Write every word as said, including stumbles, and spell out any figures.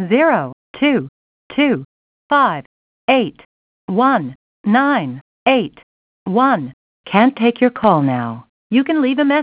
zero two two five eight one nine eight one. Can't take your call now. You can leave a message.